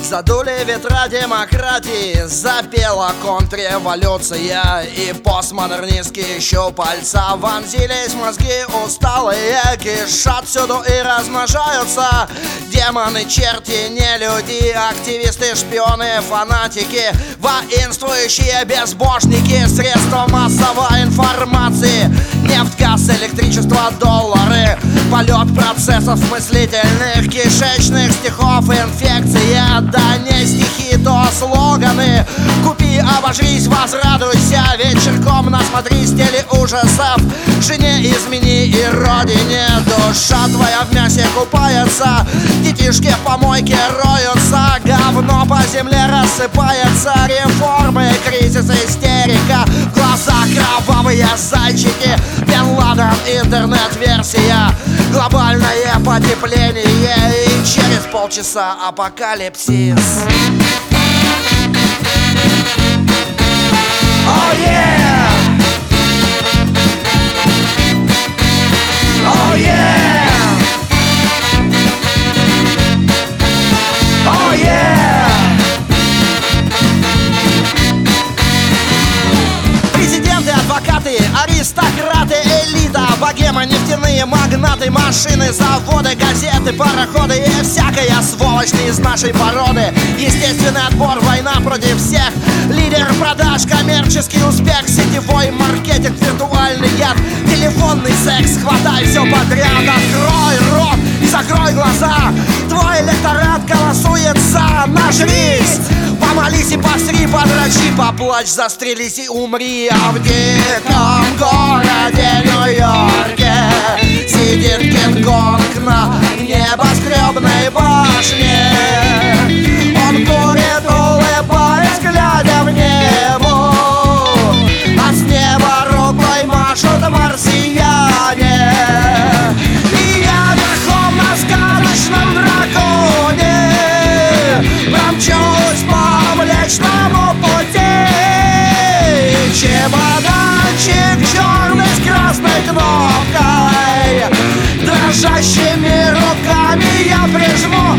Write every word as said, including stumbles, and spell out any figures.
Задули ветра демократии, запела контрреволюция, и постмодернистские щупальца вонзились в мозги усталые, кишат всюду и размножаются демоны, черти, не люди, активисты, шпионы, фанатики, воинствующие безбожники, средства массовой информации, нефть, газ, электричество, доллары, полет процессов мыслительных, кишечных, стихов, инфекция, да не стихи, то слоганы. Купи, обожрись, возрадуйся, вечерком насмотрись телеужасов. Жене измени и родине, душа твоя в мясе купается, детишки в помойке роются, говно по земле рассыпается, реформы, кризис, истерика, в глазах кровавые зайчики, Бен Ладен, интернет-версия, глобальное потепление и через полчаса апокалипсис. Oh yeah! Oh yeah! Oh yeah! Президенты, адвокаты, аристократы, элита, богема, нефтяные магнаты, машины, заводы, газеты, пароходы и всякая сволочь из нашей породы. Естественный отбор, война против всех, лидер продаж, коммерческий успех, сетевой маркетинг, виртуальный яд, телефонный секс, хватай все подряд, открой рот и закрой глаза, твой электорат голосуется, нажрись, помолись и посри, подрочи, поплачь, застрелись и умри. А в диком городе Нью-Йорке сидит Кинг-Конг на небоскребной башне. Он курит, улыбаясь, глядя в небо, а с неба рукой машут марсиане. И я верхом на сказочном драконе промчусь по Млечному пути. Чемоданчик черный с красной кнопкой, дрожащими руками я прижму